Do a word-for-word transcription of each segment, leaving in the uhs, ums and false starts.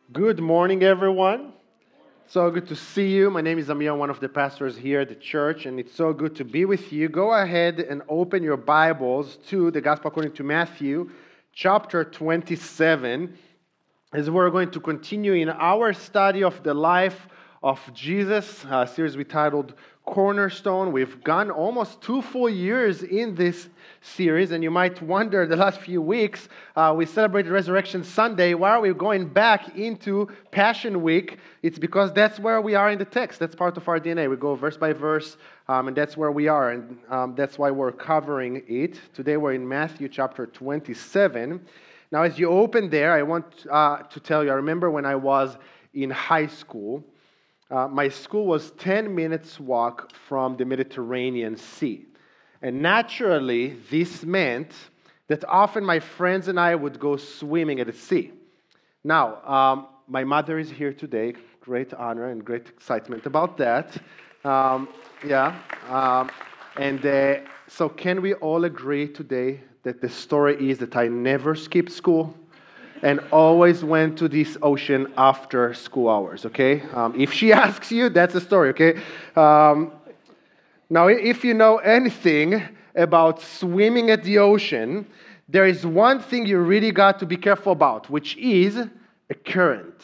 Good morning, everyone. So good to see you. My name is Amir, one of the pastors here at the church, and it's so good to be with you. Go ahead and open your Bibles to the Gospel according to Matthew, chapter twenty-seven, as we're going to continue in our study of the life of Jesus, a series we titled Cornerstone. We've gone almost two full years in this series, and you might wonder, the last few weeks, uh, we celebrated Resurrection Sunday. Why are we going back into Passion Week? It's because that's where we are in the text. That's part of our D N A. We go verse by verse, um, and that's where we are, and um, that's why we're covering it. Today we're in Matthew chapter twenty-seven. Now, as you open there, I want uh, to tell you, I remember when I was in high school, Uh, my school was ten minutes walk from the Mediterranean Sea. And naturally, this meant that often my friends and I would go swimming at the sea. Now, um, my mother is here today. Great honor and great excitement about that. Um, yeah. Um, and uh, so can we all agree today that the story is that I never skipped school and always went to this ocean after school hours, okay? Um, if she asks you, that's the story, okay? Um, now, if you know anything about swimming at the ocean, there is one thing you really got to be careful about, which is a current.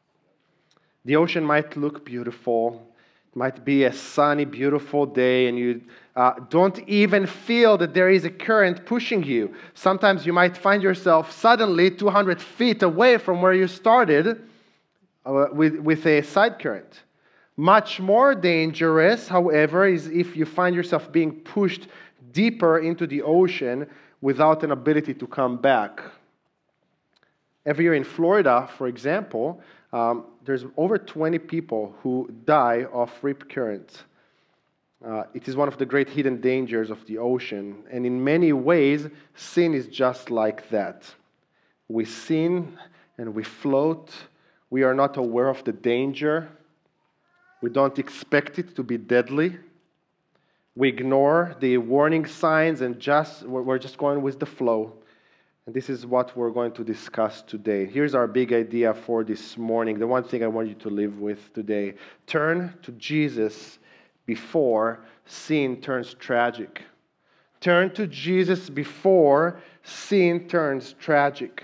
The ocean might look beautiful. It might be a sunny, beautiful day, and you uh, don't even feel that there is a current pushing you. Sometimes you might find yourself suddenly two hundred feet away from where you started uh, with, with a side current. Much more dangerous, however, is if you find yourself being pushed deeper into the ocean without an ability to come back. Every year in Florida, for example, um, there's over twenty people who die of rip currents. Uh, it is one of the great hidden dangers of the ocean. And in many ways, sin is just like that. We sin and we float. We are not aware of the danger. We don't expect it to be deadly. We ignore the warning signs and just we're just going with the flow. And this is what we're going to discuss today. Here's our big idea for this morning. The one thing I want you to live with today. Turn to Jesus before sin turns tragic. Turn to Jesus before sin turns tragic.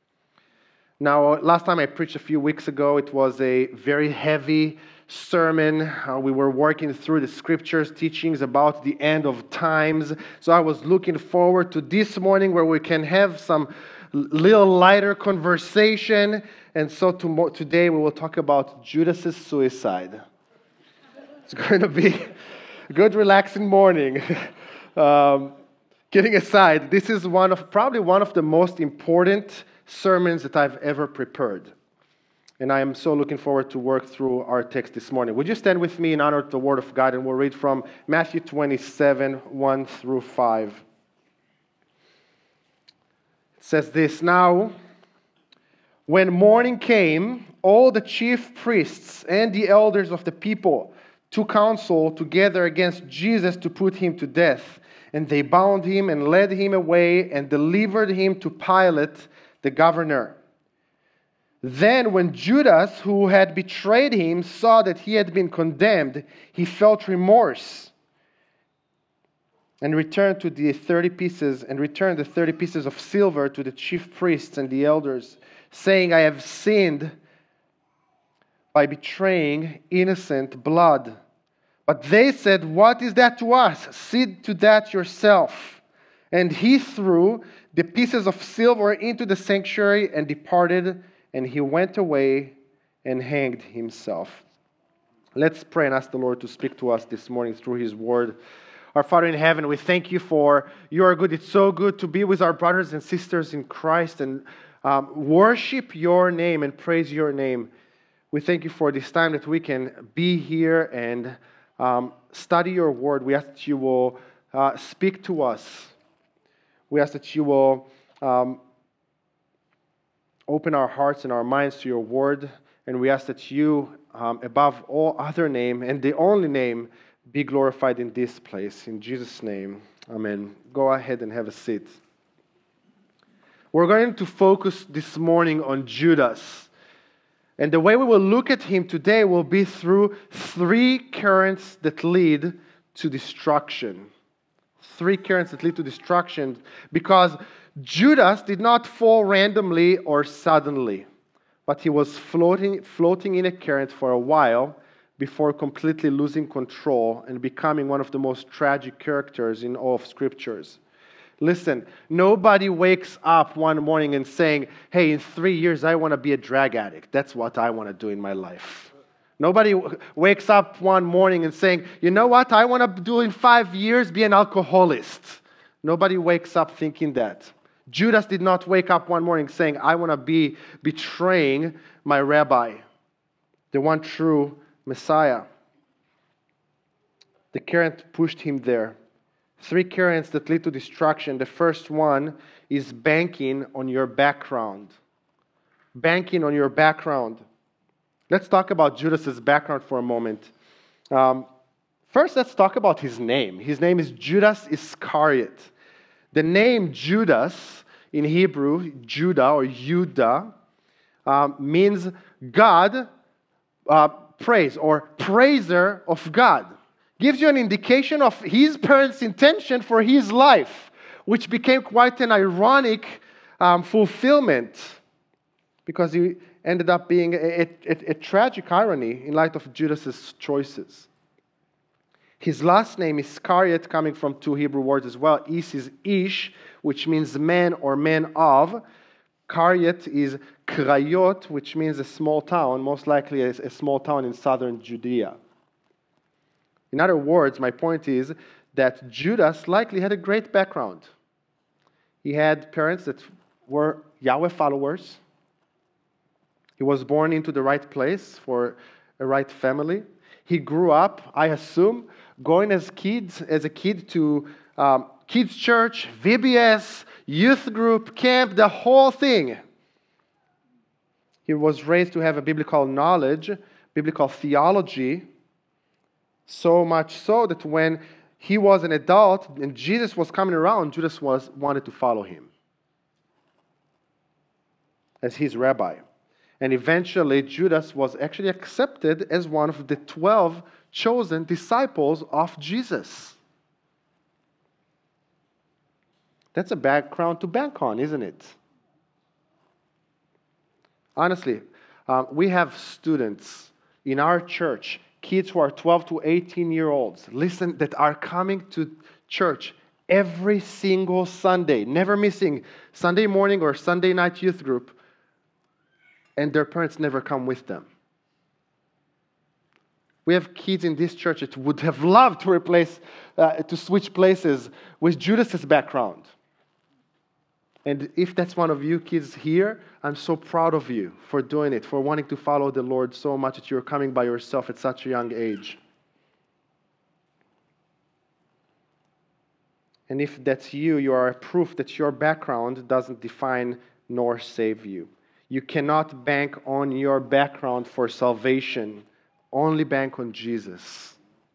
Now, last time I preached a few weeks ago, it was a very heavy sermon. Uh, we were working through the scriptures, teachings about the end of times. So I was looking forward to this morning where we can have some little lighter conversation. And so to, today we will talk about Judas's suicide. It's going to be a good, relaxing morning. um, kidding aside, this is one of probably one of the most important sermons that I've ever prepared. And I am so looking forward to work through our text this morning. Would you stand with me in honor of the Word of God, and we'll read from Matthew twenty-seven, one through five. It says this, "Now, when morning came, all the chief priests and the elders of the people took counsel together against Jesus to put him to death. And they bound him and led him away and delivered him to Pilate, the governor. Then when Judas, who had betrayed him, saw that he had been condemned, he felt remorse and returned to the thirty pieces and returned the thirty pieces of silver to the chief priests and the elders, saying, 'I have sinned by betraying innocent blood.' But they said, 'What is that to us? See to that yourself.' And he threw the pieces of silver into the sanctuary and departed, and he went away and hanged himself." Let's pray and ask the Lord to speak to us this morning through his word. Our Father in heaven, we thank you for you are good. It's so good to be with our brothers and sisters in Christ and um, worship your name and praise your name. We thank you for this time that we can be here and um, study your word. We ask that you will uh, speak to us. We ask that you will um, open our hearts and our minds to your word. And we ask that you, um, above all other name and the only name, be glorified in this place. In Jesus' name, amen. Go ahead and have a seat. We're going to focus this morning on Judas. And the way we will look at him today will be through three currents that lead to destruction. Three currents that lead to destruction, because Judas did not fall randomly or suddenly, but he was floating, floating in a current for a while before completely losing control and becoming one of the most tragic characters in all of Scriptures. Listen, nobody wakes up one morning and saying, hey, in three years I want to be a drug addict. That's what I want to do in my life. Nobody w- wakes up one morning and saying, you know what, I want to do in five years, be an alcoholist. Nobody wakes up thinking that. Judas did not wake up one morning saying, I want to be betraying my rabbi, the one true Messiah. The current pushed him there. Three currents that lead to destruction. The first one is banking on your background. Banking on your background. Let's talk about Judas's background for a moment. Um, first, let's talk about his name. His name is Judas Iscariot. The name Judas in Hebrew, Judah or Judah, um, means God uh, praise or praiser of God. Gives you an indication of his parents' intention for his life, which became quite an ironic um, fulfillment, because he ended up being a, a, a tragic irony in light of Judas's choices. His last name is Iscariot, coming from two Hebrew words as well. Is is Ish, which means man or man of. Kariot is Krayot, which means a small town, most likely a, a small town in southern Judea. In other words, my point is that Judas likely had a great background. He had parents that were Yahweh followers. He was born into the right place for a right family. He grew up, I assume, going as kids, as a kid to um, kids' church, V B S, youth group, camp, the whole thing. He was raised to have a biblical knowledge, biblical theology, so much so that when he was an adult and Jesus was coming around, Judas was wanted to follow him as his rabbi. And eventually, Judas was actually accepted as one of the twelve chosen disciples of Jesus. That's a background to bank on, isn't it? Honestly, um, we have students in our church, kids who are twelve to eighteen year olds, listen, that are coming to church every single Sunday, never missing Sunday morning or Sunday night youth group, and their parents never come with them. We have kids in this church that would have loved to replace, uh, to switch places with Judas's background. And if that's one of you kids here, I'm so proud of you for doing it, for wanting to follow the Lord so much that you're coming by yourself at such a young age. And if that's you, you are proof that your background doesn't define nor save you. You cannot bank on your background for salvation. Only bank on Jesus.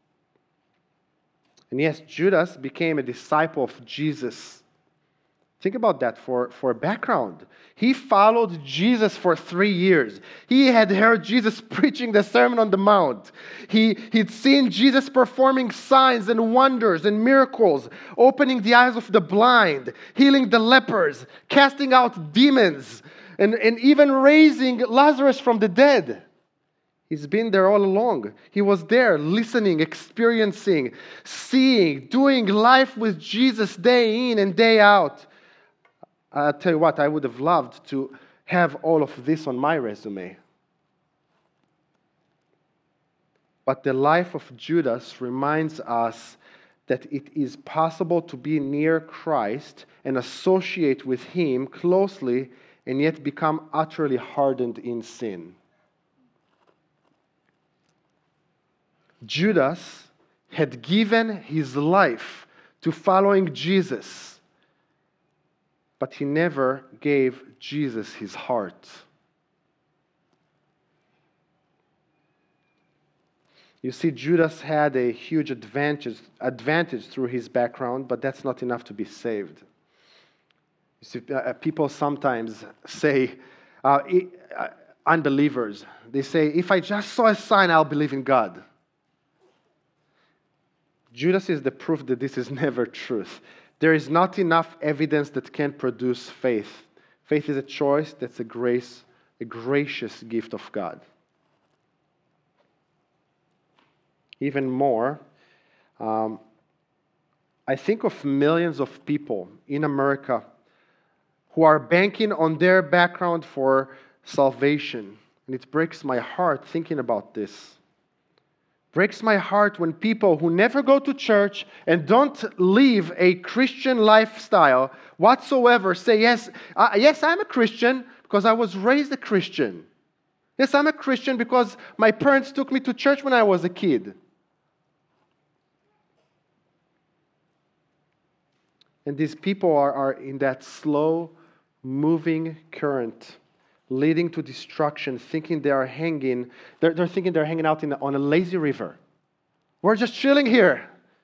And yes, Judas became a disciple of Jesus. Think about that for, for background. He followed Jesus for three years. He had heard Jesus preaching the Sermon on the Mount. He, he'd seen Jesus performing signs and wonders and miracles, opening the eyes of the blind, healing the lepers, casting out demons, and, and even raising Lazarus from the dead. He's been there all along. He was there listening, experiencing, seeing, doing life with Jesus day in and day out. I'll tell you what, I would have loved to have all of this on my resume. But the life of Judas reminds us that it is possible to be near Christ and associate with Him closely and yet become utterly hardened in sin. Judas had given his life to following Jesus, but he never gave Jesus his heart. You see, Judas had a huge advantage, advantage through his background, but that's not enough to be saved. You see, uh, people sometimes say, uh, it, uh, unbelievers. They say, if I just saw a sign, I'll believe in God. Judas is the proof that this is never truth. There is not enough evidence that can produce faith. Faith is a choice that's a grace, a gracious gift of God. Even more, um, I think of millions of people in America who are banking on their background for salvation. And it breaks my heart thinking about this. Breaks my heart when people who never go to church and don't live a Christian lifestyle whatsoever say, yes, uh, yes, I'm a Christian because I was raised a Christian. Yes, I'm a Christian because my parents took me to church when I was a kid. And these people are, are in that slow moving current leading to destruction, thinking they are hanging, they're, they're thinking they're hanging out in the, on a lazy river. We're just chilling here,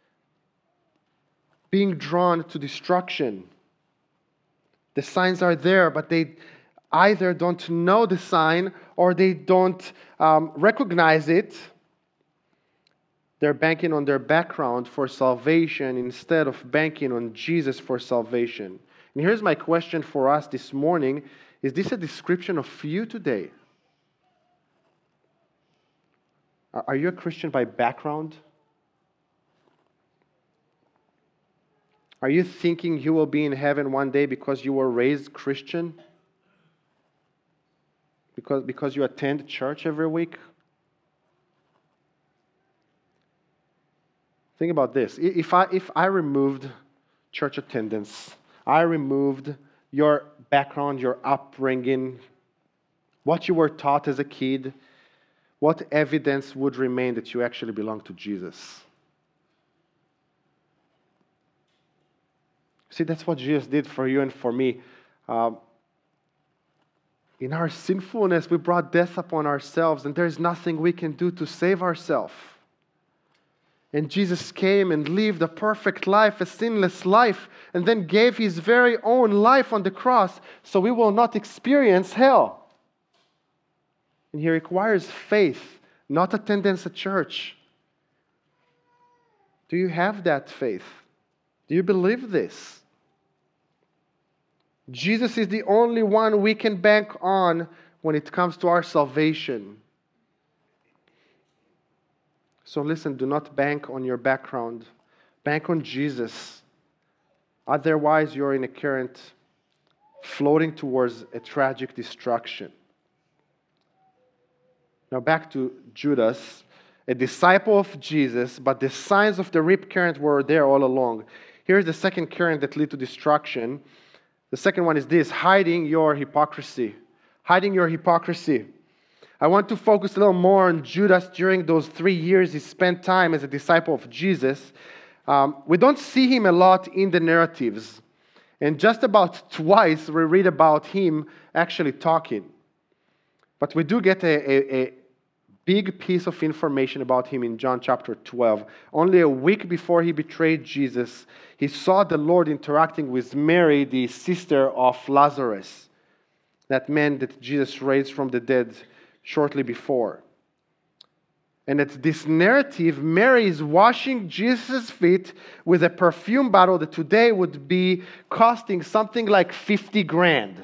being drawn to destruction. The signs are there, but they either don't know the sign or they don't um, recognize it. They're banking on their background for salvation instead of banking on Jesus for salvation. And here's my question for us this morning. Is this a description of you today? Are you a Christian by background? Are you thinking you will be in heaven one day because you were raised Christian? Because, because you attend church every week? Think about this. If I, if I removed church attendance, I removed your background, your upbringing, what you were taught as a kid, what evidence would remain that you actually belong to Jesus? See, that's what Jesus did for you and for me. Um, in our sinfulness, we brought death upon ourselves, and there's nothing we can do to save ourselves. And Jesus came and lived a perfect life, a sinless life, and then gave His very own life on the cross so we will not experience hell. And He requires faith, not attendance at church. Do you have that faith? Do you believe this? Jesus is the only one we can bank on when it comes to our salvation. So listen, do not bank on your background. Bank on Jesus. Otherwise, you're in a current floating towards a tragic destruction. Now back to Judas, a disciple of Jesus, but the signs of the rip current were there all along. Here's the second current that led to destruction. The second one is this: hiding your hypocrisy. Hiding your hypocrisy. I want to focus a little more on Judas during those three years he spent time as a disciple of Jesus. Um, we don't see him a lot in the narratives. And just about twice we read about him actually talking. But we do get a, a, a big piece of information about him in John chapter twelve. Only a week before he betrayed Jesus, he saw the Lord interacting with Mary, the sister of Lazarus, that man that Jesus raised from the dead shortly before. And at this narrative, Mary is washing Jesus' feet with a perfume bottle that today would be costing something like fifty grand.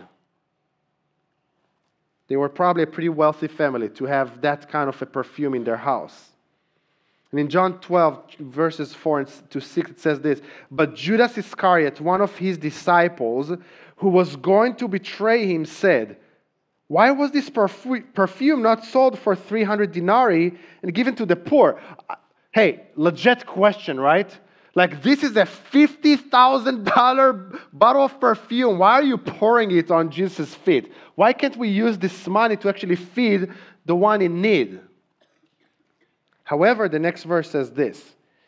They were probably a pretty wealthy family to have that kind of a perfume in their house. And in John twelve, verses four to six, it says this: "But Judas Iscariot, one of his disciples, who was going to betray him, said, 'Why was this perfume not sold for three hundred denarii and given to the poor?'" Hey, legit question, right? Like, this is a fifty thousand dollars bottle of perfume. Why are you pouring it on Jesus' feet? Why can't we use this money to actually feed the one in need? However, the next verse says this: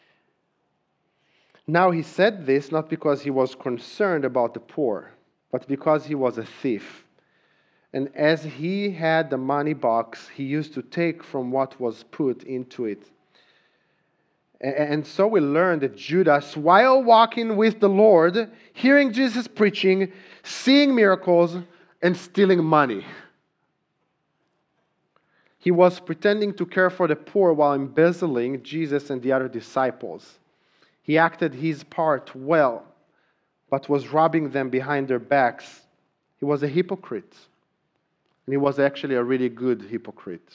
"Now he said this not because he was concerned about the poor, but because he was a thief. And as he had the money box, he used to take from what was put into it." And so we learn that Judas, while walking with the Lord, hearing Jesus preaching, seeing miracles, and stealing money. He was pretending to care for the poor while embezzling Jesus and the other disciples. He acted his part well, but was robbing them behind their backs. He was a hypocrite. And he was actually a really good hypocrite.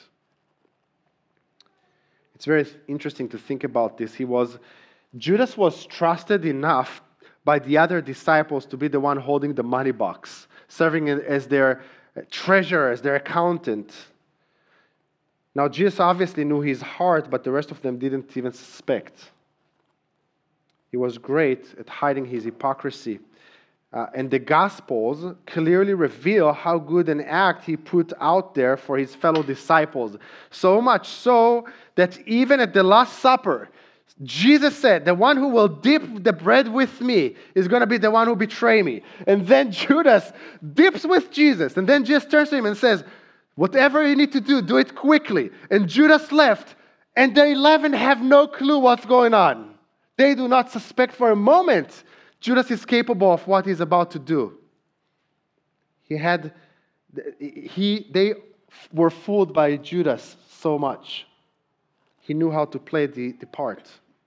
It's very interesting to think about this. He was, Judas was trusted enough by the other disciples to be the one holding the money box, serving as their treasurer, as their accountant. Now, Jesus obviously knew his heart, but the rest of them didn't even suspect. He was great at hiding his hypocrisy. Uh, and the Gospels clearly reveal how good an act he put out there for his fellow disciples. So much so that even at the Last Supper, Jesus said, the one who will dip the bread with me is going to be the one who betray me. And then Judas dips with Jesus. And then Jesus turns to him and says, whatever you need to do, do it quickly. And Judas left. And the eleven have no clue what's going on. They do not suspect for a moment Judas is capable of what he's about to do. He had, he, they were fooled by Judas so much. He knew how to play the, the part.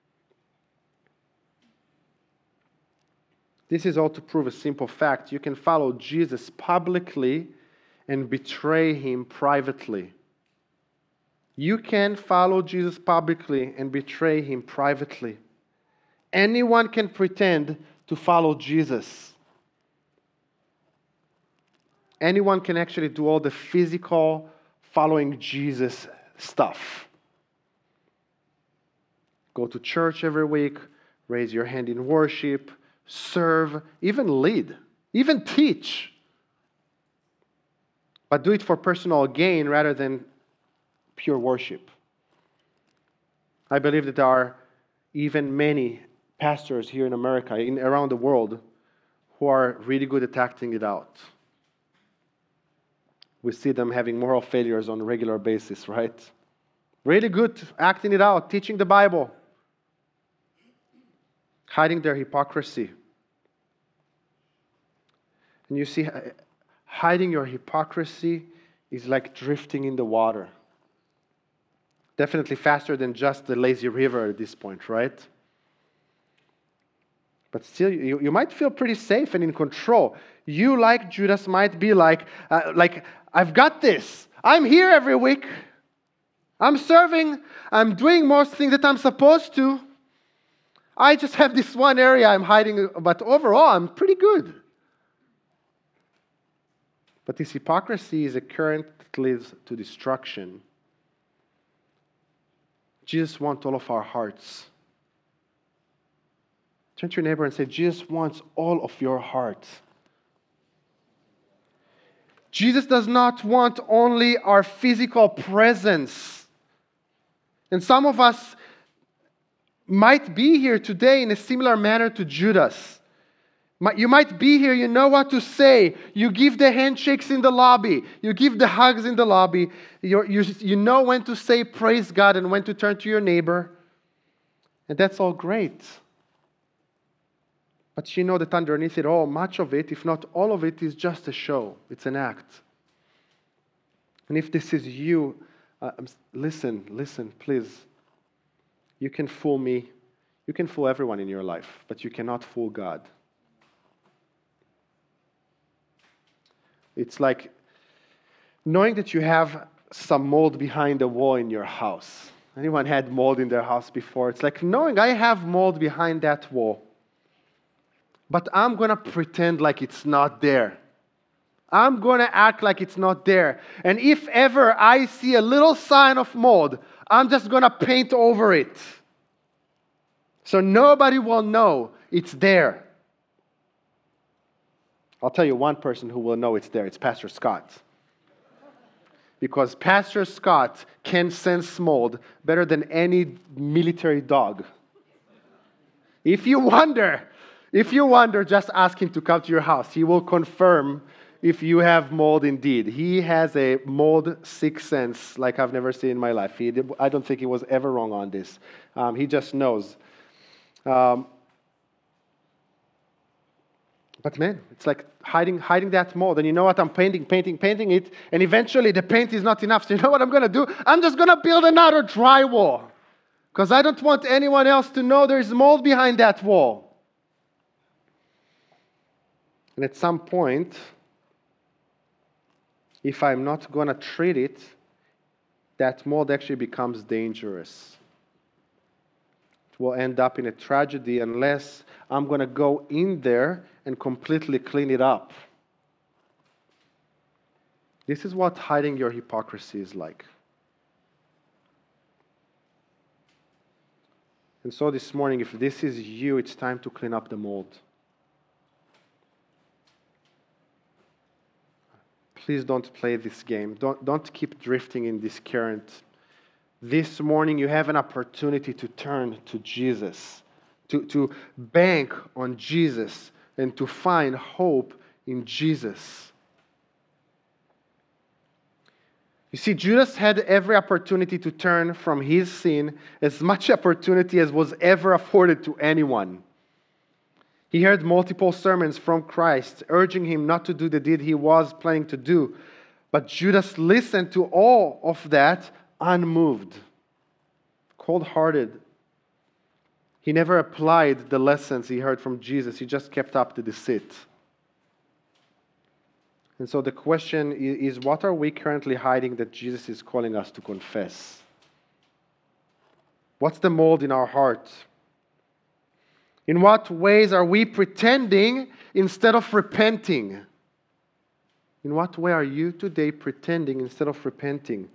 This is all to prove a simple fact. You can follow Jesus publicly and betray him privately. You can follow Jesus publicly and betray him privately. Anyone can pretend to follow Jesus. Anyone can actually do all the physical following Jesus stuff. Go to church every week, raise your hand in worship, serve, even lead, even teach. But do it for personal gain rather than pure worship. I believe that there are even many pastors here in America, in around the world, who are really good at acting it out. We see them having moral failures on a regular basis, right? Really good at acting it out, teaching the Bible, hiding their hypocrisy. And you see, hiding your hypocrisy is like drifting in the water. Definitely faster than just the lazy river at this point, right? But still, you, you might feel pretty safe and in control. You, like Judas, might be like, uh, like, I've got this. I'm here every week. I'm serving. I'm doing most things that I'm supposed to. I just have this one area I'm hiding, but overall, I'm pretty good. But this hypocrisy is a current that leads to destruction. Jesus wants all of our hearts. Turn to your neighbor and say, Jesus wants all of your heart. Jesus does not want only our physical presence. And some of us might be here today in a similar manner to Judas. You might be here, you know what to say. You give the handshakes in the lobby. You give the hugs in the lobby. You're, you you know when to say praise God and when to turn to your neighbor. And that's all great. But you know that underneath it all, much of it, if not all of it, is just a show. It's an act. And if this is you, uh, listen, listen, please. You can fool me. You can fool everyone in your life, but you cannot fool God. It's like knowing that you have some mold behind the wall in your house. Anyone had mold in their house before? It's like knowing I have mold behind that wall. But I'm going to pretend like it's not there. I'm going to act like it's not there. And if ever I see a little sign of mold, I'm just going to paint over it. So nobody will know it's there. I'll tell you one person who will know it's there. It's Pastor Scott. Because Pastor Scott can sense mold better than any military dog. If you wonder... If you wonder, just ask him to come to your house. He will confirm if you have mold indeed. He has a mold sixth sense like I've never seen in my life. He did, I don't think he was ever wrong on this. Um, he just knows. Um, But man, it's like hiding hiding that mold. And you know what? I'm painting, painting, painting it. And eventually the paint is not enough. So you know what I'm going to do? I'm just going to build another drywall. Because I don't want anyone else to know there's mold behind that wall. And at some point, if I'm not going to treat it, that mold actually becomes dangerous. It will end up in a tragedy unless I'm going to go in there and completely clean it up. This is what hiding your hypocrisy is like. And so this morning, if this is you, it's time to clean up the mold. Please don't play this game. Don't, don't keep drifting in this current. This morning, you have an opportunity to turn to Jesus, to, to bank on Jesus, and to find hope in Jesus. You see, Judas had every opportunity to turn from his sin, as much opportunity as was ever afforded to anyone. He heard multiple sermons from Christ urging him not to do the deed he was planning to do. But Judas listened to all of that unmoved, cold-hearted. He never applied the lessons he heard from Jesus. He just kept up the deceit. And so the question is, what are we currently hiding that Jesus is calling us to confess? What's the mold in our heart? In what ways are we pretending instead of repenting? In what way are you today pretending instead of repenting?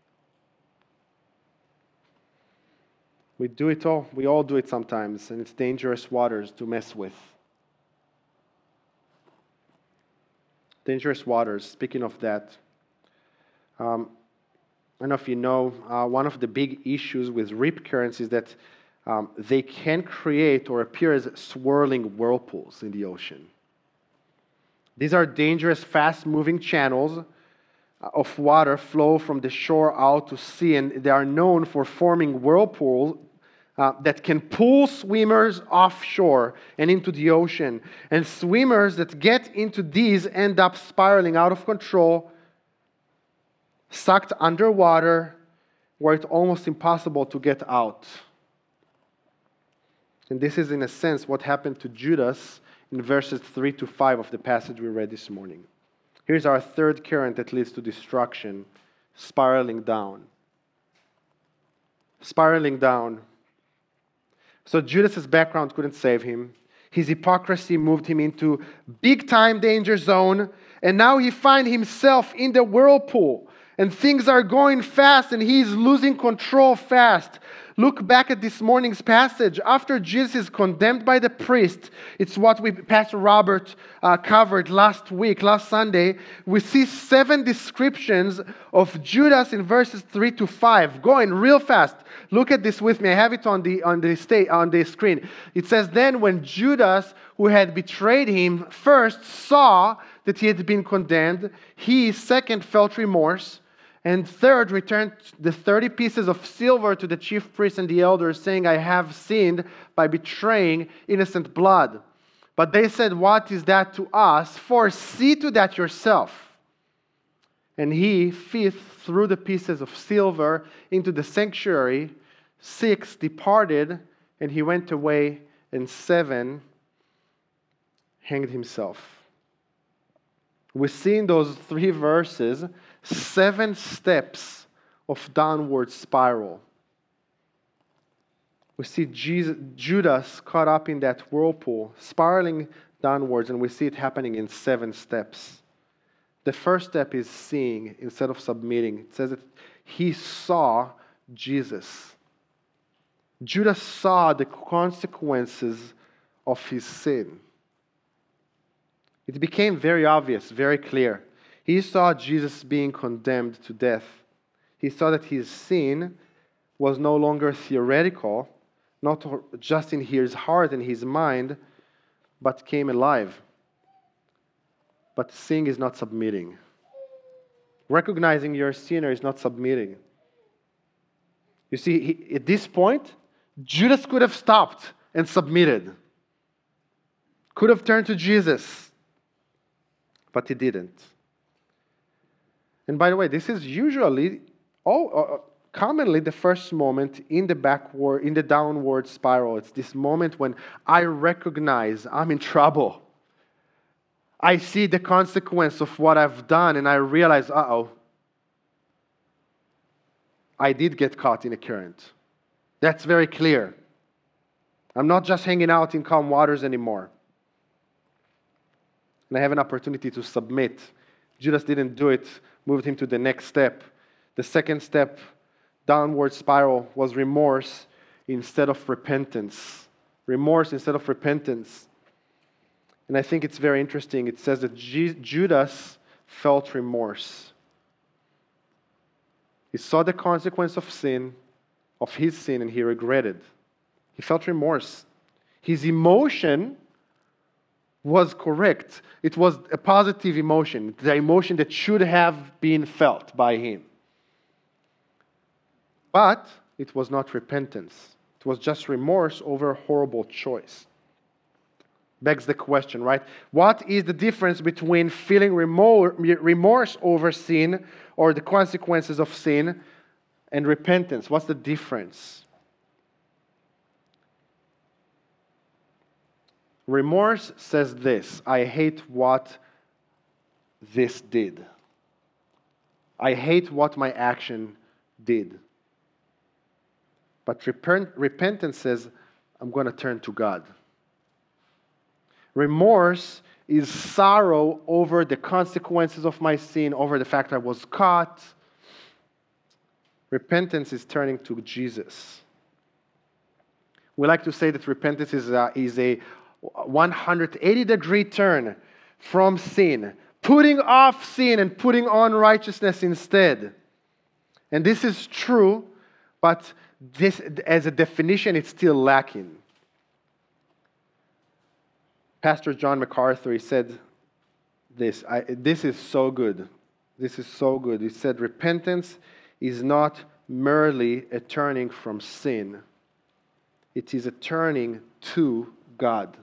We do it all. We all do it sometimes, and it's dangerous waters to mess with. Dangerous waters. Speaking of that, um, I don't know if you know, uh, one of the big issues with rip currents is that um, they can create or appear as swirling whirlpools in the ocean. These are dangerous, fast-moving channels of water flow from the shore out to sea, and they are known for forming whirlpools uh, that can pull swimmers offshore and into the ocean. And swimmers that get into these end up spiraling out of control, sucked underwater, where it's almost impossible to get out. And this is, in a sense, what happened to Judas in verses three to five of the passage we read this morning. Here's our third current that leads to destruction, spiraling down. Spiraling down. So Judas's background couldn't save him. His hypocrisy moved him into big-time danger zone, and now he finds himself in the whirlpool. And things are going fast, and he's losing control fast. Look back at this morning's passage. After Jesus is condemned by the priest, it's what we, Pastor Robert uh, covered last week, last Sunday. We see seven descriptions of Judas in verses three to five, going real fast. Look at this with me. I have it on the on the sta- on the screen. It says, "Then when Judas, who had betrayed him, first saw that he had been condemned, he second felt remorse. And third, returned the thirty pieces of silver to the chief priests and the elders, saying, I have sinned by betraying innocent blood. But they said, what is that to us? For see to that yourself. And he, fifth, threw the pieces of silver into the sanctuary. Six, departed, and he went away. And seven, hanged himself." We see in those three verses seven steps of downward spiral. We see Jesus, Judas caught up in that whirlpool, spiraling downwards, and we see it happening in seven steps. The first step is seeing instead of submitting. It says that he saw Jesus. Judas saw the consequences of his sin. It became very obvious, very clear. He saw Jesus being condemned to death. He saw that his sin was no longer theoretical, not just in his heart and his mind, but came alive. But seeing is not submitting. Recognizing you're a sinner is not submitting. You see, he, at this point, Judas could have stopped and submitted. Could have turned to Jesus, but he didn't. And by the way, this is usually, oh, uh, commonly the first moment in the backward, in the downward spiral. It's this moment when I recognize I'm in trouble. I see the consequence of what I've done, and I realize, uh-oh, I did get caught in a current. That's very clear. I'm not just hanging out in calm waters anymore. And I have an opportunity to submit. Judas didn't do it, moved him to the next step. The second step, downward spiral, was remorse instead of repentance. Remorse instead of repentance. And I think it's very interesting. It says that G- Judas felt remorse. He saw the consequence of sin, of his sin, and he regretted. He felt remorse. His emotion was correct. It was a positive emotion, the emotion that should have been felt by him. But it was not repentance. It was just remorse over a horrible choice. Begs the question, right? What is the difference between feeling remorse over sin or the consequences of sin and repentance? What's the difference? Remorse says this: I hate what this did. I hate what my action did. But repent, repentance says, I'm going to turn to God. Remorse is sorrow over the consequences of my sin, over the fact I was caught. Repentance is turning to Jesus. We like to say that repentance is a, is a one hundred eighty degree turn from sin, putting off sin and putting on righteousness instead. And this is true, but this, as a definition, it's still lacking. Pastor John MacArthur, he said this, I, this is so good. This is so good. He said, repentance is not merely a turning from sin. It is a turning to God.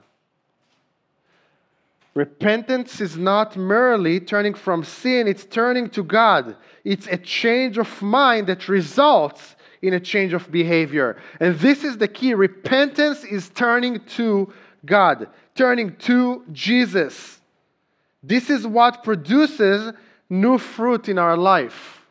Repentance is not merely turning from sin, it's turning to God. It's a change of mind that results in a change of behavior. And this is the key. Repentance is turning to God, turning to Jesus. This is what produces new fruit in our life.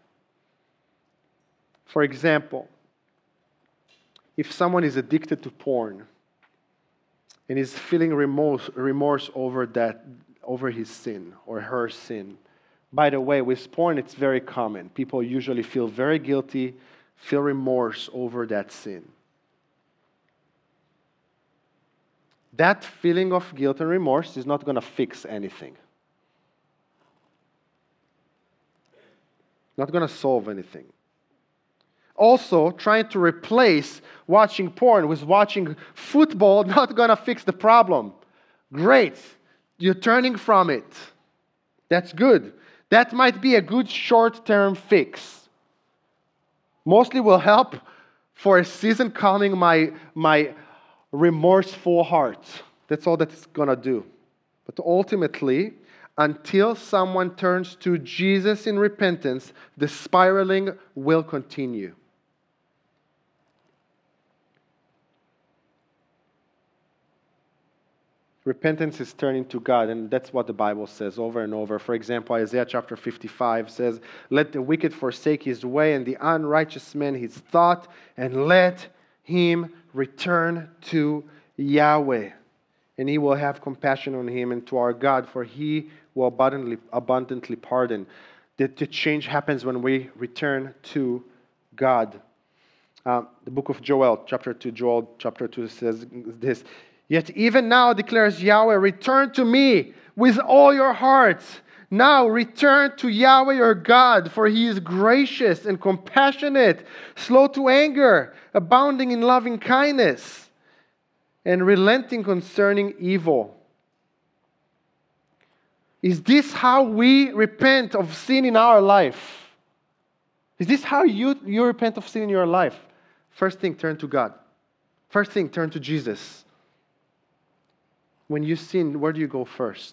For example, if someone is addicted to porn and is feeling remorse, remorse over that, over his sin or her sin. By the way, with porn, it's very common. People usually feel very guilty, feel remorse over that sin. That feeling of guilt and remorse is not going to fix anything. Not going to solve anything. Also, trying to replace watching porn with watching football, not going to fix the problem. Great. You're turning from it. That's good. That might be a good short-term fix. Mostly will help for a season calming my, my remorseful heart. That's all that's going to do. But ultimately, until someone turns to Jesus in repentance, the spiraling will continue. Repentance is turning to God, and that's what the Bible says over and over. For example, Isaiah chapter fifty-five says, let the wicked forsake his way, and the unrighteous man his thought, and let him return to Yahweh. And he will have compassion on him and to our God, for he will abundantly, abundantly pardon. The, the change happens when we return to God. Uh, the book of Joel, chapter two, Joel chapter two says this, yet even now declares Yahweh, return to me with all your heart. Now return to Yahweh your God, for he is gracious and compassionate, slow to anger, abounding in loving kindness, and relenting concerning evil. Is this how we repent of sin in our life? Is this how you, you repent of sin in your life? First thing, turn to God. First thing, turn to Jesus. When you sin, where do you go first?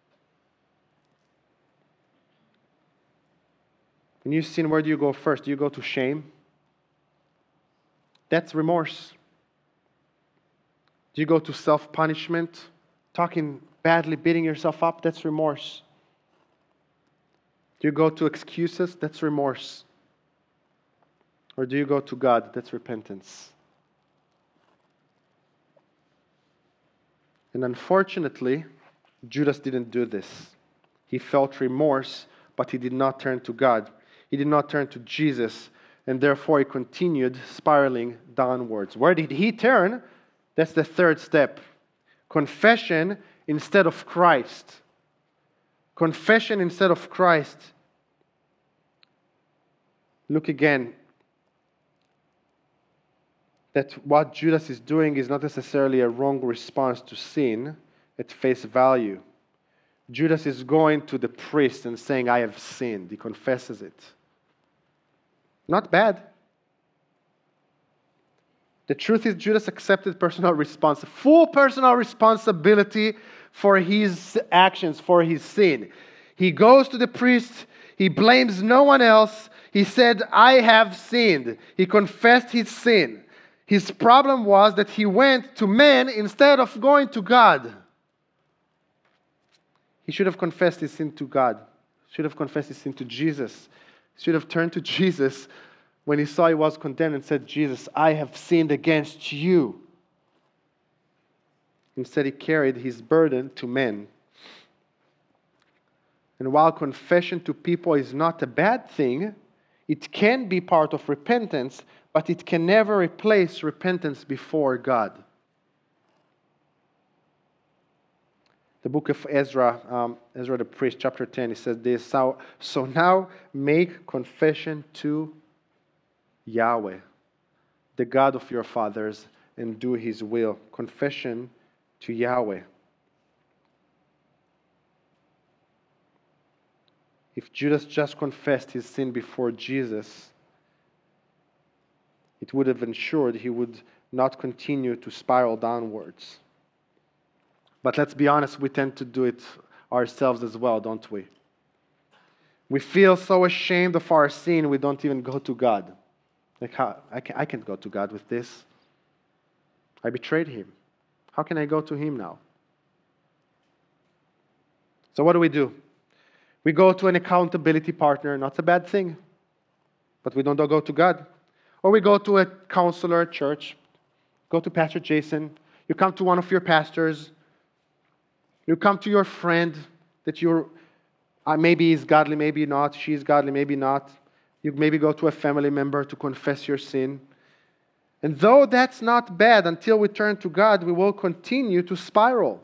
When you sin, where do you go first? Do you go to shame? That's remorse. Do you go to self-punishment? Talking badly, beating yourself up? That's remorse. Do you go to excuses? That's remorse. Or do you go to God? That's repentance. And unfortunately, Judas didn't do this. He felt remorse, but he did not turn to God. He did not turn to Jesus, and therefore he continued spiraling downwards. Where did he turn? That's the third step. Confession instead of Christ. Confession instead of Christ. Look again. That what Judas is doing is not necessarily a wrong response to sin at face value. Judas is going to the priest and saying, I have sinned. He confesses it. Not bad. The truth is, Judas accepted personal response, full personal responsibility for his actions, for his sin. He goes to the priest. He blames no one else. He said, I have sinned. He confessed his sin. His problem was that he went to men instead of going to God. He should have confessed his sin to God. Should have confessed his sin to Jesus. Should have turned to Jesus when he saw he was condemned and said, Jesus, I have sinned against you. Instead, he carried his burden to men. And while confession to people is not a bad thing, it can be part of repentance, but it can never replace repentance before God. The book of Ezra, um, Ezra the priest, chapter ten, it says this, so, so now make confession to Yahweh, the God of your fathers, and do His will. Confession to Yahweh. If Judas just confessed his sin before Jesus, it would have ensured he would not continue to spiral downwards. But let's be honest, we tend to do it ourselves as well, don't we? We feel so ashamed of our sin, we don't even go to God. Like, how, I, can, I can't go to God with this. I betrayed Him. How can I go to Him now? So what do we do? We go to an accountability partner, not a bad thing, but we don't go to God. Or we go to a counselor at church, go to Pastor Jason, you come to one of your pastors, you come to your friend that you're, uh, maybe is godly, maybe not, she's godly, maybe not. You maybe go to a family member to confess your sin. And though that's not bad, until we turn to God, we will continue to spiral.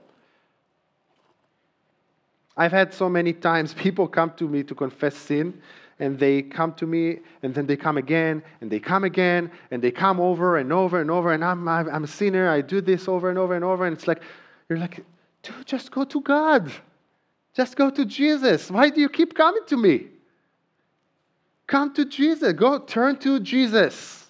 I've had so many times people come to me to confess sin, and they come to me, and then they come again, and they come again, and they come over and over and over, and I'm, I'm a sinner, I do this over and over and over, and it's like, you're like, dude, just go to God. Just go to Jesus. Why do you keep coming to me? Come to Jesus. Go, turn to Jesus.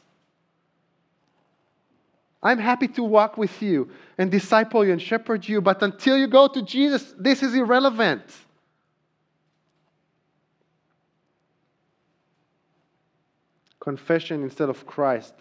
I'm happy to walk with you and disciple you and shepherd you, but until you go to Jesus, this is irrelevant. Confession instead of Christ.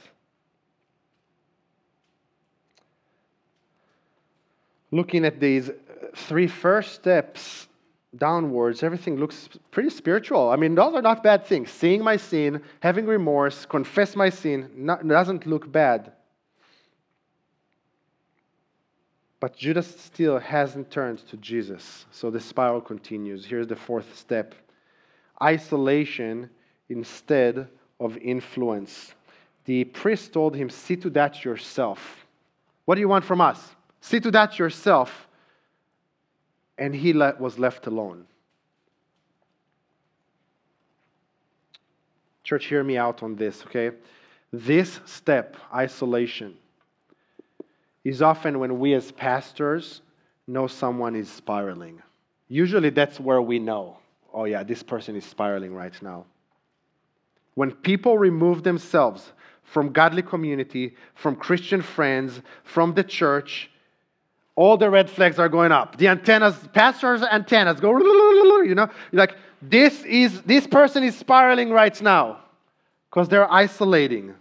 Looking at these three first steps downwards, everything looks pretty spiritual. I mean, those are not bad things. Seeing my sin, having remorse, confess my sin, not, doesn't look bad. But Judas still hasn't turned to Jesus. So the spiral continues. Here's the fourth step. Isolation instead of influence. The priest told him, see to that yourself. What do you want from us? See to that yourself. And he was left alone. Church, hear me out on this, okay? This step, isolation, is often when we as pastors know someone is spiraling. Usually that's where we know, oh yeah, this person is spiraling right now. When people remove themselves from godly community, from Christian friends, from the church, all the red flags are going up. The antennas, pastor's antennas go, you know, you're like, this is this person is spiraling right now because they're isolating.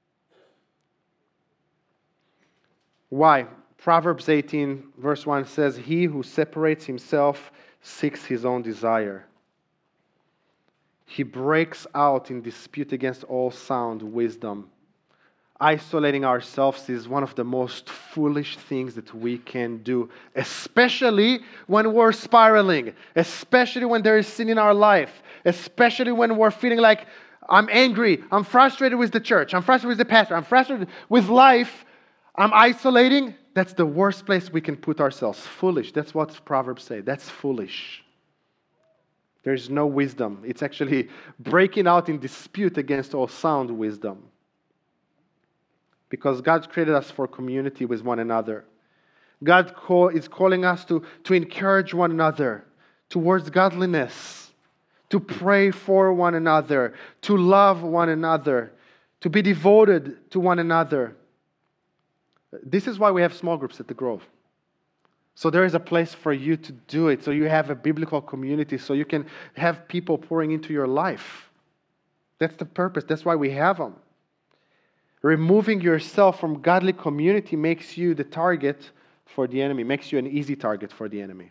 Why? Proverbs eighteen, verse one says, he who separates himself seeks his own desire. He breaks out in dispute against all sound wisdom. Isolating ourselves is one of the most foolish things that we can do, especially when we're spiraling, especially when there is sin in our life, especially when we're feeling like, I'm angry, I'm frustrated with the church, I'm frustrated with the pastor, I'm frustrated with life, I'm isolating. That's the worst place we can put ourselves. Foolish. That's what Proverbs say. That's foolish. There's no wisdom. It's actually breaking out in dispute against all sound wisdom. Because God created us for community with one another. God call, is calling us to, to encourage one another towards godliness, to pray for one another, to love one another, to be devoted to one another. This is why we have small groups at the Grove. So there is a place for you to do it. So you have a biblical community. So you can have people pouring into your life. That's the purpose. That's why we have them. Removing yourself from godly community makes you the target for the enemy. Makes you an easy target for the enemy.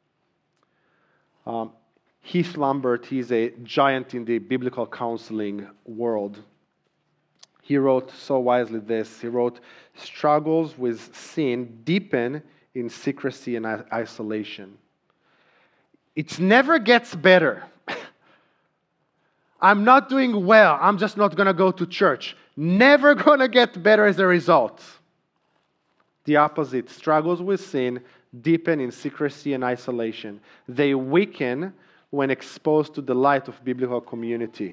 Um, Heath Lambert, he's a giant in the biblical counseling world. He wrote so wisely this. He wrote, struggles with sin deepen in secrecy and isolation. It never gets better. I'm not doing well. I'm just not going to go to church. Never going to get better as a result. The opposite. Struggles with sin deepen in secrecy and isolation. They weaken when exposed to the light of biblical community.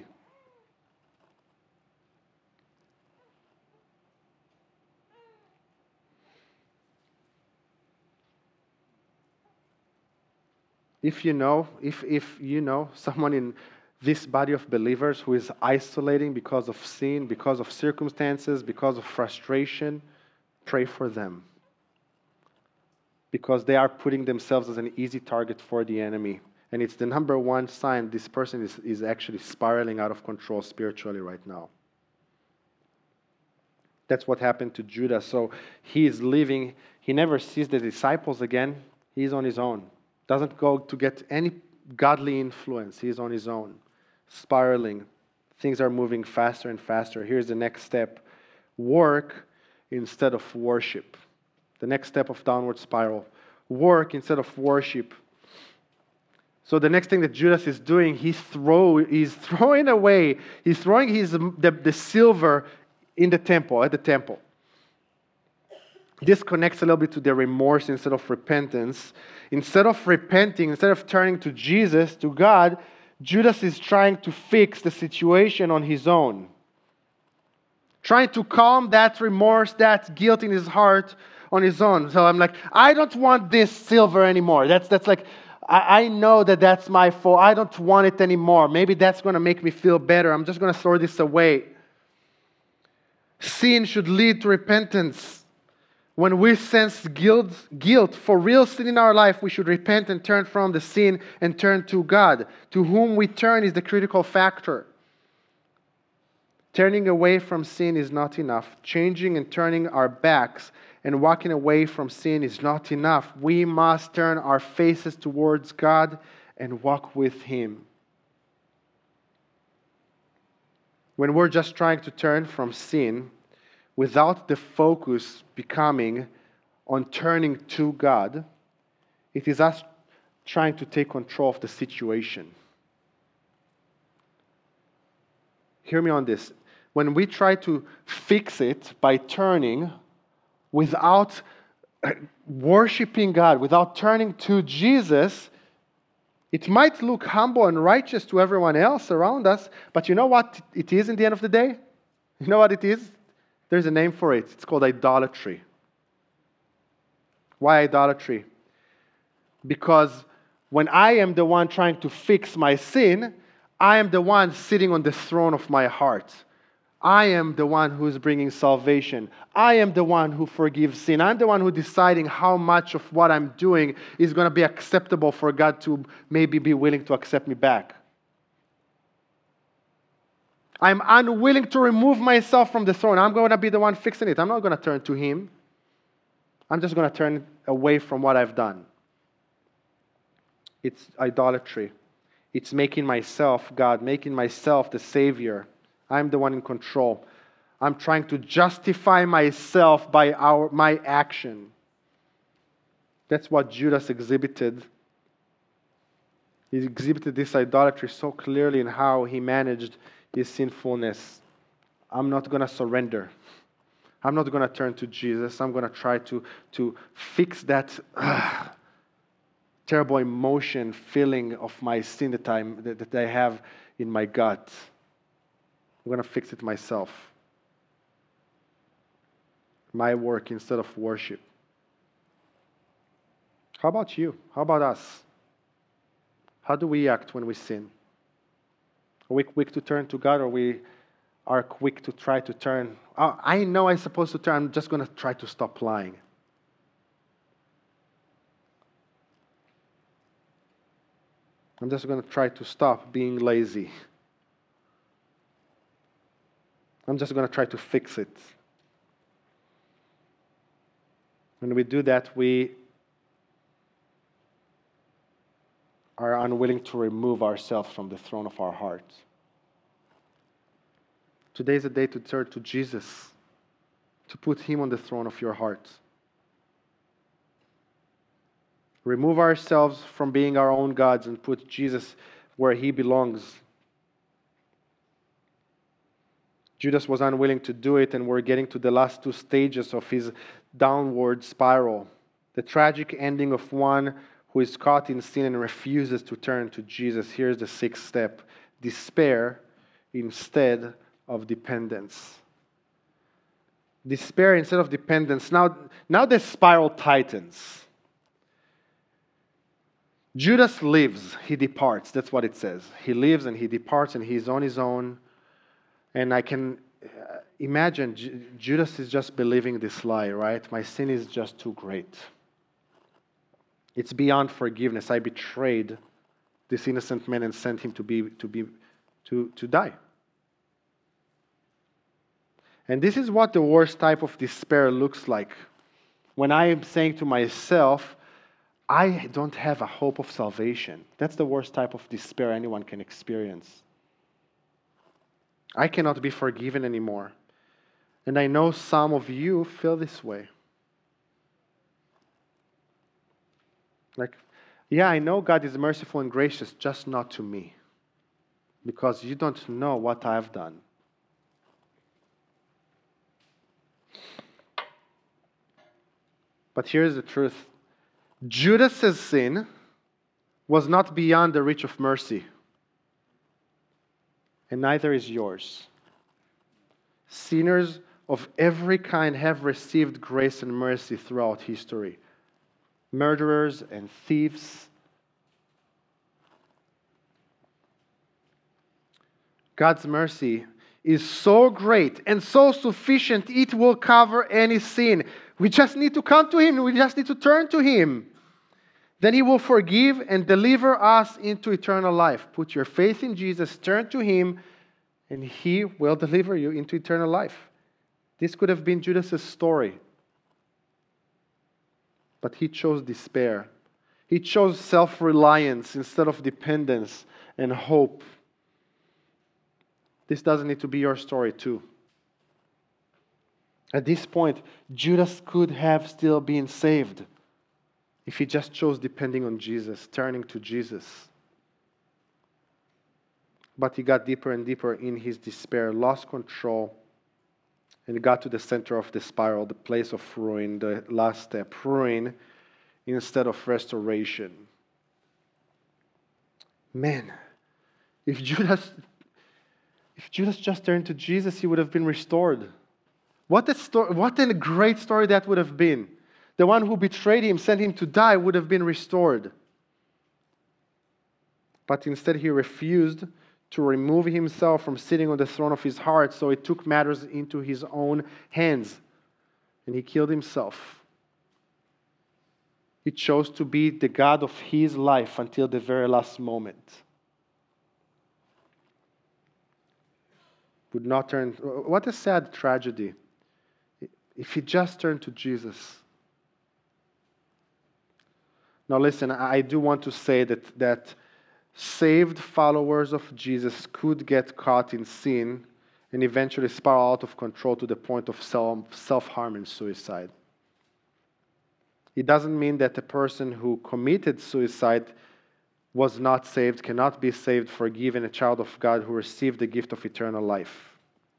If you know, if, if you know someone in this body of believers who is isolating because of sin, because of circumstances, because of frustration, pray for them. Because they are putting themselves as an easy target for the enemy. And it's the number one sign this person is, is actually spiraling out of control spiritually right now. That's what happened to Judas. So he is leaving. He never sees the disciples again. He's on his own. Doesn't go to get any godly influence. He's on his own. Spiraling. Things are moving faster and faster. Here's the next step. Work instead of worship. The next step of downward spiral. Work instead of worship. So the next thing that Judas is doing, he's, throw, he's throwing away, he's throwing his, the, the silver in the temple, at the temple. This connects a little bit to the remorse instead of repentance. Instead of repenting, instead of turning to Jesus, to God, Judas is trying to fix the situation on his own. Trying to calm that remorse, that guilt in his heart on his own. So I'm like, I don't want this silver anymore. That's that's like, I, I know that that's my fault. I don't want it anymore. Maybe that's going to make me feel better. I'm just going to throw this away. Sin should lead to repentance. When we sense guilt, guilt for real sin in our life, we should repent and turn from the sin and turn to God. To whom we turn is the critical factor. Turning away from sin is not enough. Changing and turning our backs and walking away from sin is not enough. We must turn our faces towards God and walk with Him. When we're just trying to turn from sin, without the focus becoming on turning to God, it is us trying to take control of the situation. Hear me on this. When we try to fix it by turning without worshiping God, without turning to Jesus, it might look humble and righteous to everyone else around us, but you know what it is in the end of the day? You know what it is? There's a name for it. It's called idolatry. Why idolatry? Because when I am the one trying to fix my sin, I am the one sitting on the throne of my heart. I am the one who is bringing salvation. I am the one who forgives sin. I'm the one who deciding how much of what I'm doing is going to be acceptable for God to maybe be willing to accept me back. I'm unwilling to remove myself from the throne. I'm going to be the one fixing it. I'm not going to turn to Him. I'm just going to turn away from what I've done. It's idolatry. It's making myself God, making myself the Savior. I'm the one in control. I'm trying to justify myself by our my action. That's what Judas exhibited. He exhibited this idolatry so clearly in how he managed his sinfulness. I'm not going to surrender. I'm not going to turn to Jesus. I'm going to try to, to fix that uh, terrible emotion, feeling of my sin that, I'm, that, that I have in my gut. I'm going to fix it myself. My work instead of worship. How about you? How about us? How do we act when we sin? Are we quick to turn to God, or we are quick to try to turn? Oh, I know I'm supposed to turn. I'm just going to try to stop lying. I'm just going to try to stop being lazy. I'm just going to try to fix it. When we do that, we are unwilling to remove ourselves from the throne of our hearts. Today is a day to turn to Jesus, to put Him on the throne of your heart. Remove ourselves from being our own gods and put Jesus where He belongs. Judas was unwilling to do it, and we're getting to the last two stages of his downward spiral. The tragic ending of one who is caught in sin and refuses to turn to Jesus. Here's the sixth step: despair instead of dependence. Despair instead of dependence. Now, now the spiral tightens. Judas lives, he departs. That's what it says. He lives and he departs and he's on his own. And I can imagine J- Judas is just believing this lie, right? My sin is just too great. It's beyond forgiveness. I betrayed this innocent man and sent him to be to be to, to die. And this is what the worst type of despair looks like. When I am saying to myself, I don't have a hope of salvation. That's the worst type of despair anyone can experience. I cannot be forgiven anymore. And I know some of you feel this way. Like, yeah, I know God is merciful and gracious, just not to me. Because you don't know what I've done. But here's the truth. Judas's sin was not beyond the reach of mercy. And neither is yours. Sinners of every kind have received grace and mercy throughout history. Murderers and thieves. God's mercy is so great and so sufficient, it will cover any sin. We just need to come to Him. We just need to turn to Him. Then He will forgive and deliver us into eternal life. Put your faith in Jesus, turn to Him, and He will deliver you into eternal life. This could have been Judas' story. But he chose despair. He chose self-reliance instead of dependence and hope. This doesn't need to be your story too. At this point, Judas could have still been saved if he just chose depending on Jesus, turning to Jesus. But he got deeper and deeper in his despair, lost control, and got to the center of the spiral, the place of ruin, the last step, ruin instead of restoration. Man, if Judas, if Judas just turned to Jesus, he would have been restored. What a story, what a great story that would have been. The one who betrayed him, sent him to die, would have been restored. But instead he refused to remove himself from sitting on the throne of his heart, so he took matters into his own hands and he killed himself. He chose to be the God of his life until the very last moment. Would not turn. What a sad tragedy if he just turned to Jesus. Now listen, I do want to say that, that saved followers of Jesus could get caught in sin and eventually spiral out of control to the point of self, self-harm and suicide. It doesn't mean that the person who committed suicide was not saved, cannot be saved, forgiven, a child of God who received the gift of eternal life.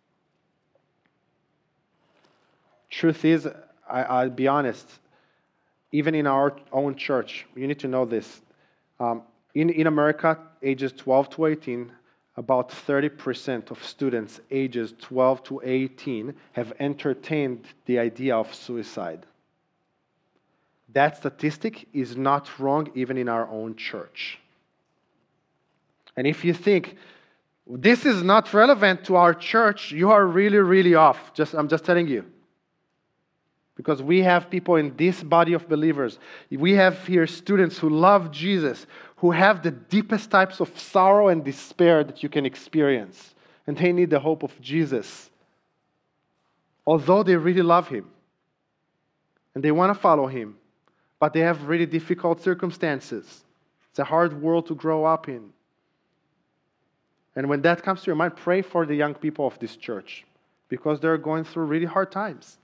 Truth is, I, I'll be honest, even in our own church, you need to know this. Um, in, in America, ages twelve to eighteen, about thirty percent of students ages twelve to eighteen have entertained the idea of suicide. That statistic is not wrong even in our own church. And if you think, this is not relevant to our church, you are really, really off. Just, I'm just telling you. Because we have people in this body of believers. We have here students who love Jesus, who have the deepest types of sorrow and despair that you can experience. And they need the hope of Jesus. Although they really love Him. And they want to follow Him. But they have really difficult circumstances. It's a hard world to grow up in. And when that comes to your mind, pray for the young people of this church. Because they're going through really hard times.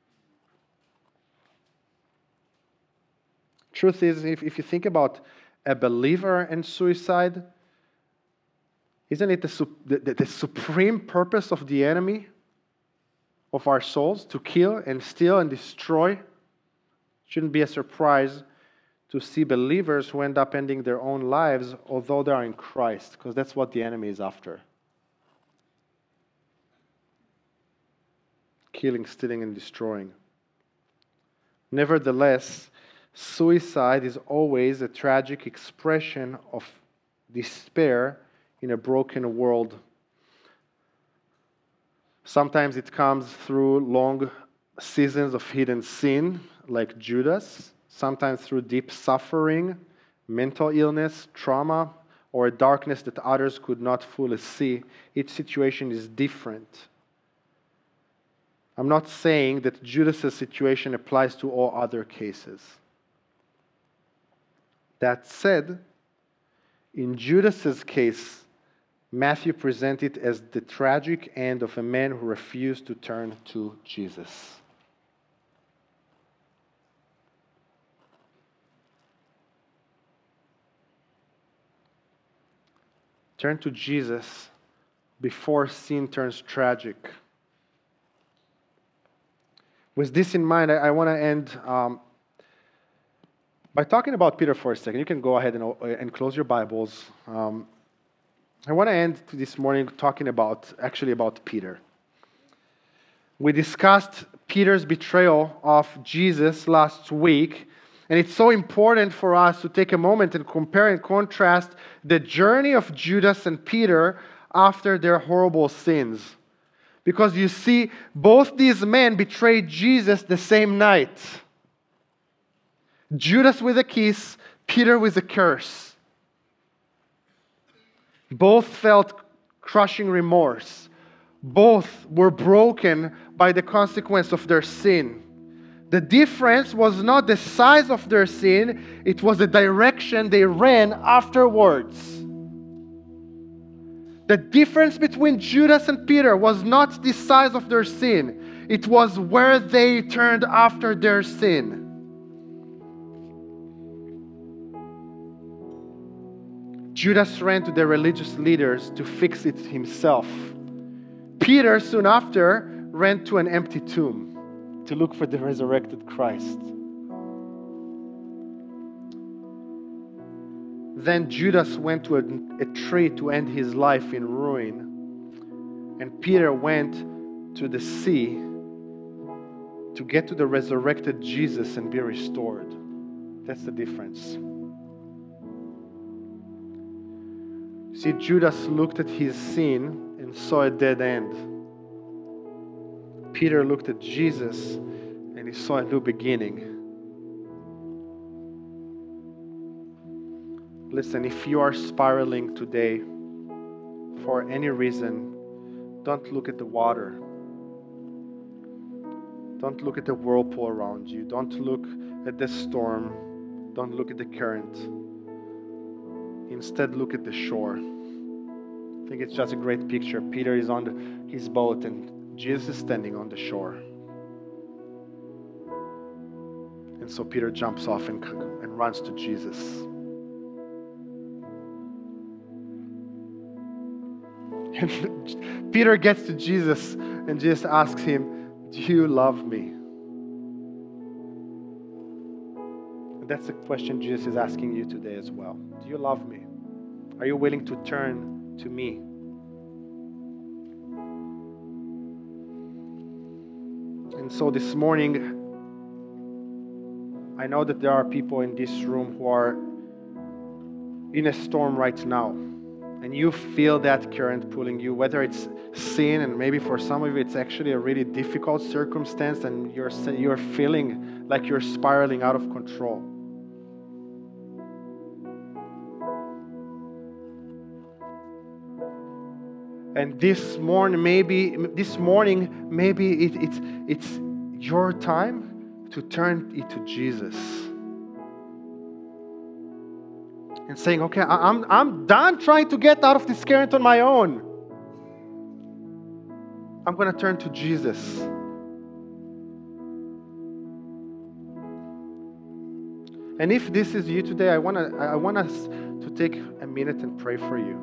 Truth is, if, if you think about a believer and suicide, isn't it the, the, the supreme purpose of the enemy of our souls to kill and steal and destroy? Shouldn't be a surprise to see believers who end up ending their own lives, although they are in Christ, because that's what the enemy is after. Killing, stealing, and destroying. Nevertheless, suicide is always a tragic expression of despair in a broken world. Sometimes it comes through long seasons of hidden sin, like Judas, sometimes through deep suffering, mental illness, trauma, or a darkness that others could not fully see. Each situation is different. I'm not saying that Judas's situation applies to all other cases. That said, in Judas's case, Matthew presents it as the tragic end of a man who refused to turn to Jesus. Turn to Jesus before sin turns tragic. With this in mind, I, I want to end um, by talking about Peter for a second. You can go ahead and, and close your Bibles. Um, I want to end this morning talking about, actually about Peter. We discussed Peter's betrayal of Jesus last week, and it's so important for us to take a moment and compare and contrast the journey of Judas and Peter after their horrible sins. Because you see, both these men betrayed Jesus the same night. Judas with a kiss, Peter with a curse. Both felt crushing remorse. Both were broken by the consequence of their sin. The difference was not the size of their sin, it was the direction they ran afterwards. The difference between Judas and Peter was not the size of their sin, it was where they turned after their sin. Judas ran to the religious leaders to fix it himself. Peter, soon after, ran to an empty tomb to look for the resurrected Christ. Then Judas went to a, a tree to end his life in ruin. And Peter went to the sea to get to the resurrected Jesus and be restored. That's the difference. See, Judas looked at his sin and saw a dead end. Peter looked at Jesus and he saw a new beginning. Listen, if you are spiraling today for any reason, don't look at the water. Don't look at the whirlpool around you. Don't look at the storm. Don't look at the current. Instead, look at the shore. I think it's just a great picture. Peter is on the, his boat and Jesus is standing on the shore. And so Peter jumps off and, and runs to Jesus. And Peter gets to Jesus and Jesus asks him, do you love me? And that's the question Jesus is asking you today as well. Do you love me? Are you willing to turn to me? And so this morning, I know that there are people in this room who are in a storm right now. And you feel that current pulling you, whether it's sin, and maybe for some of you it's actually a really difficult circumstance and you're, you're feeling like you're spiraling out of control. And this morning, maybe this morning, maybe it, it's it's your time to turn it to Jesus. And saying, okay, I'm, I'm done trying to get out of this current on my own. I'm going to turn to Jesus. And if this is you today, I want to I want us to take a minute and pray for you.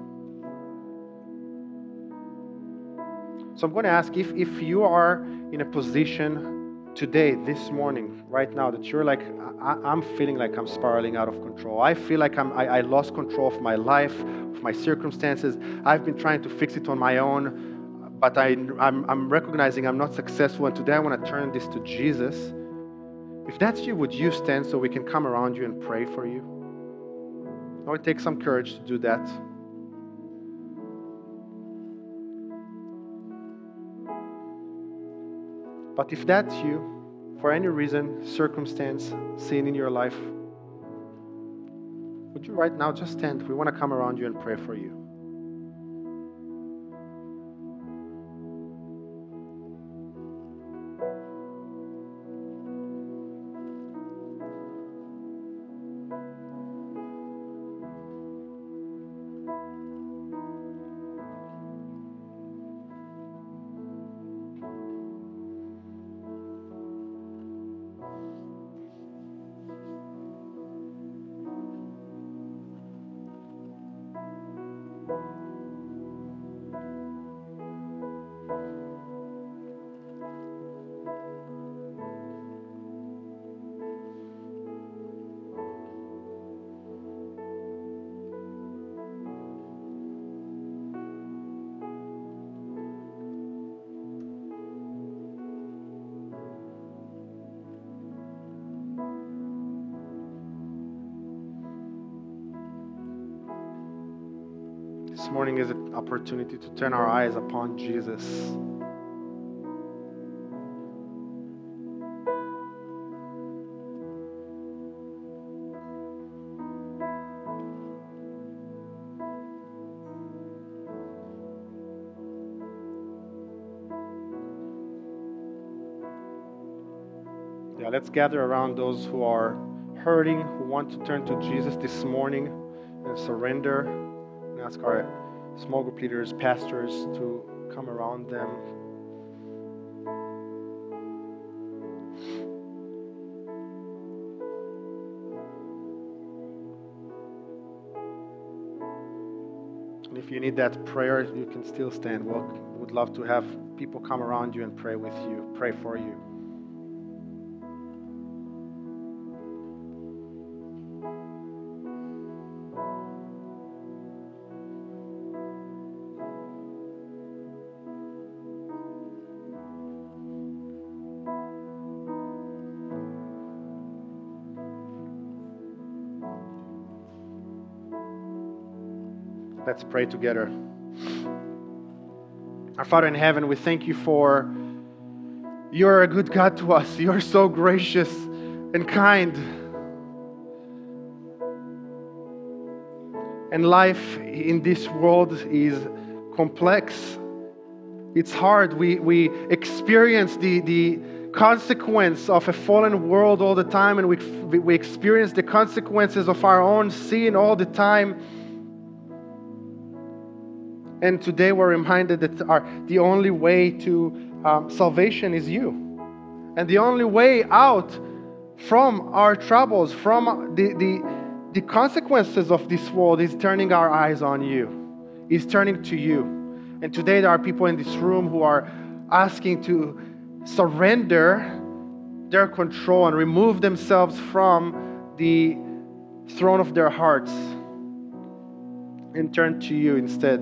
So I'm going to ask if, if you are in a position today, this morning, right now, that you're like, I, I'm feeling like I'm spiraling out of control. I feel like I'm, I, I lost control of my life, of my circumstances. I've been trying to fix it on my own, but I, I'm, I'm recognizing I'm not successful. And today I want to turn this to Jesus. If that's you, would you stand so we can come around you and pray for you? I would take some courage to do that. But if that's you, for any reason, circumstance, sin in your life, would you right now just stand? We want to come around you and pray for you. This morning is an opportunity to turn our eyes upon Jesus. Yeah, let's gather around those who are hurting, who want to turn to Jesus this morning and surrender. And ask our small group leaders, pastors, to come around them. And if you need that prayer, you can still stand. We would love to have people come around you and pray with you, pray for you. Let's pray together. Our Father in heaven, we thank you for you're a good God to us. You're so gracious and kind. And life in this world is complex. It's hard. We, we experience the, the consequence of a fallen world all the time, and we, we experience the consequences of our own sin all the time. And today we're reminded that our, the only way to um, salvation is you. And the only way out from our troubles, from the, the, the consequences of this world is turning our eyes on you, is turning to you. And today there are people in this room who are asking to surrender their control and remove themselves from the throne of their hearts and turn to you instead.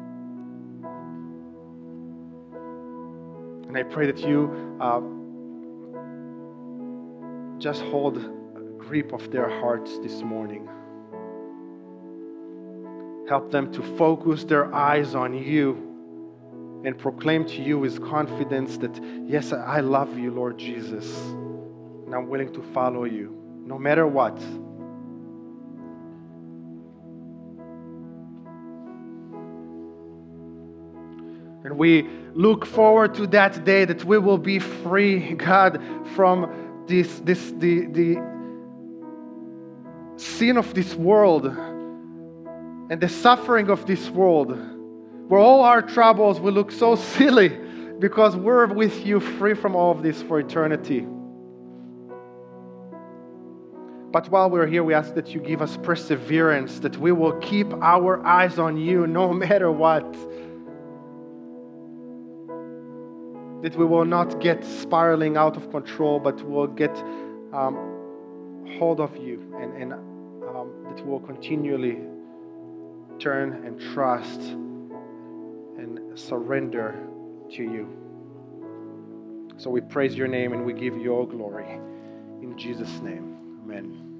And I pray that you uh, just hold a grip of their hearts this morning. Help them to focus their eyes on you and proclaim to you with confidence that, yes, I love you, Lord Jesus, and I'm willing to follow you, no matter what. And we look forward to that day that we will be free, God, from this, this the, the sin of this world and the suffering of this world, where all our troubles will look so silly because we're with you, free from all of this for eternity. But while we're here, we ask that you give us perseverance, that we will keep our eyes on you no matter what. That we will not get spiraling out of control, but we'll get um, hold of you, and, and um, that we'll continually turn and trust and surrender to you. So we praise your name and we give you all glory. In Jesus' name, amen.